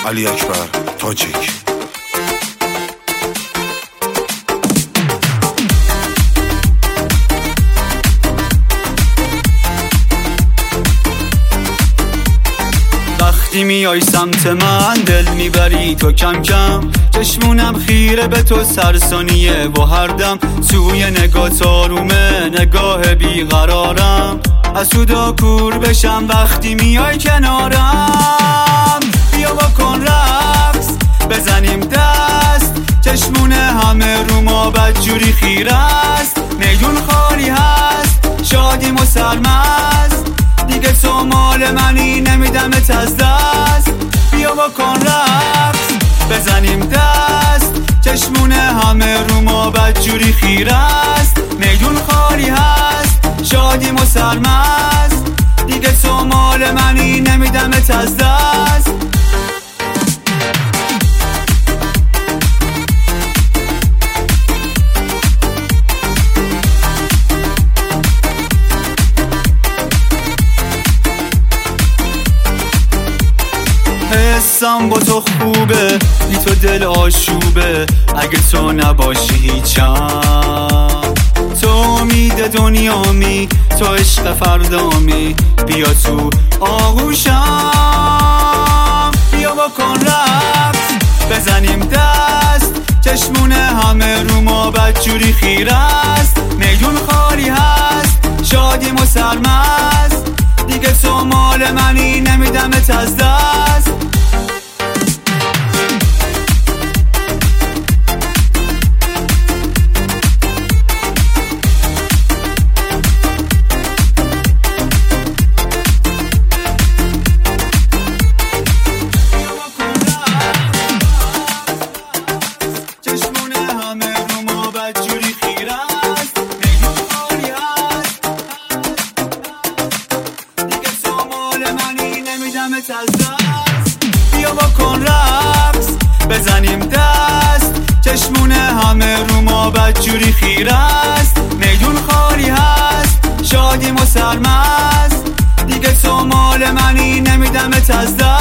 علی اکبر تاجیک. وقتی میای سمت من دل میبری تو کم کم، چشمونم خیره به تو سرسانیه و هر دم سوی نگاه آرومه نگاه بیقرارم، حسودا کور بشم وقتی میای کنارم. بیا بکن رقص بزنیم دست، چشمونه همه رو ما بدجوری خیره است، میدون خالی هست شادیم و سرمست، دیگه تو مال منی نمیدمت از دست. بیا بکن رقص بزنیم دست، چشمونه همه رو ما بدجوری خیره است، میدون خالی هست شادیم و سرمست، دیگه تو مال منی نمیدمت از دست. حسم با تو خوبه بی تو دل آشوبه، اگه تو نباشی هیچم، تو امید دنیامی تو عشق فردامی، بیا تو آغوشم. بیا بکن رقص بزنیم دست، چشمونه همه رو ما بدجوری خیره است، میدون خالی هست شادیم و سرمست، دیگه تو مال منی نمیدمت از دست. بیا بکن رقص بزنیم دست، چشمونه همه رو ما بدجوری خیره است، میدون خالی هست شادیم و سرمست، دیگه تو مال منی نمیدمت از دست.